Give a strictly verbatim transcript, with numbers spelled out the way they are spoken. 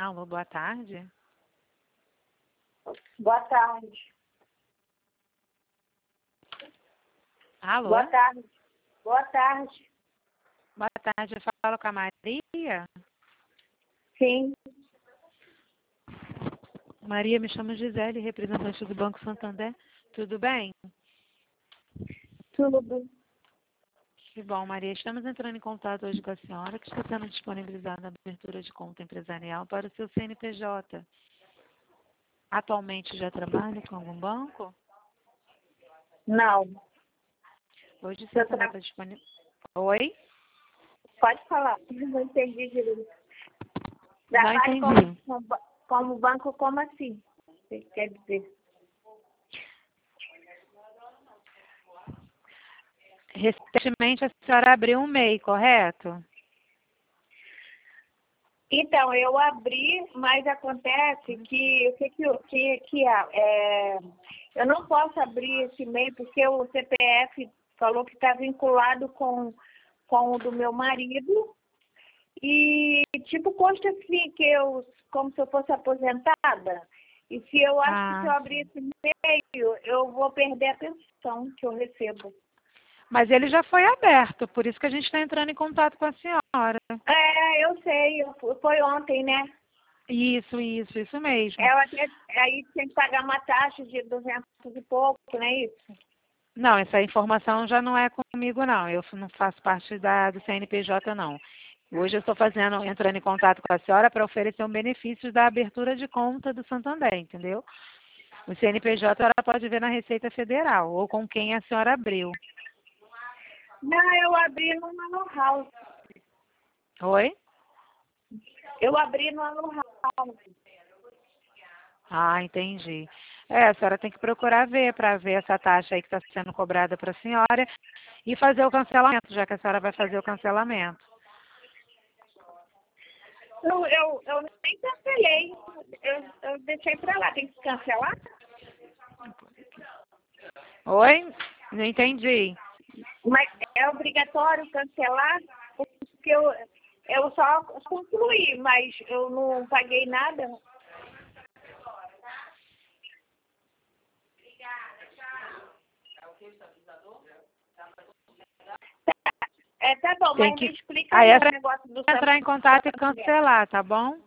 Alô, boa tarde. Boa tarde. Alô? Boa tarde. Boa tarde. Boa tarde, eu falo com a Maria. Sim. Maria, me chamo Gisele, representante do Banco Santander. Tudo bem? Tudo. Que bom, Maria. Estamos entrando em contato hoje com a senhora, que está sendo disponibilizada a abertura de conta empresarial para o seu C N P J. Atualmente já trabalha com algum banco? Não. Hoje Eu você tra... está disponível. Oi? Pode falar. Não entendi direito. Não Trabalho entendi. como, como banco, como assim? O que quer dizer? Recentemente a senhora abriu um M E I, correto? Então, eu abri, mas acontece que o que, que, que, que é, é, eu não posso abrir esse e-mail porque o C P F falou que está vinculado com, com o do meu marido e tipo consta assim que eu, como se eu fosse aposentada, e se eu acho Ah, que se eu abrir esse e-mail, eu vou perder a pensão que eu recebo. mas ele já foi aberto, por isso que a gente está entrando em contato com a senhora. É, eu sei, eu- foi ontem, né? Isso, isso, isso mesmo. Eu até, aí tem que pagar uma taxa de duzentos e pouco, não é isso? Não, essa informação já não é comigo, não. Eu não faço parte da, do C N P J, não. Hoje eu estou fazendo, entrando em contato com a senhora para oferecer um benefício da abertura de conta do Santander, entendeu? O C N P J ela pode ver na Receita Federal ou com quem a senhora abriu. Não, eu abri no Mano House. Oi? Eu abri no Mano House. Ah, entendi. É, a senhora tem que procurar ver para ver essa taxa aí que está sendo cobrada para a senhora e fazer o cancelamento, já que a senhora vai fazer o cancelamento. Eu, eu, eu nem cancelei. Eu, eu deixei pra lá. Tem que cancelar? Oi? Não entendi. Mas é obrigatório cancelar? Porque eu, eu só concluí, mas eu não paguei nada. É, tá bom, Tem mas que. me explica Aí aí é o pra negócio do entrar em contato e Santander. cancelar, tá bom?